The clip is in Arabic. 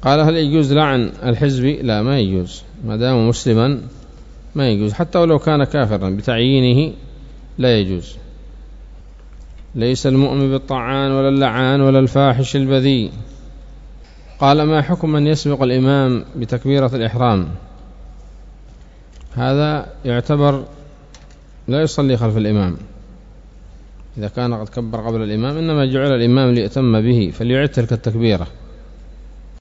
قال هل يجوز لعن الحزبي؟ لا، ما يجوز، ما دام مسلما ما يجوز، حتى ولو كان كافرا بتعيينه لا يجوز. ليس المؤمن بالطعان ولا اللعان ولا الفاحش البذيء. قال ما حكم من يسبق الإمام بتكبيرة الإحرام؟ هذا يعتبر لا يصلي خلف الإمام إذا كان قد كبر قبل الإمام، إنما جعل الإمام ليأتم به فليعد تلك التكبيرة.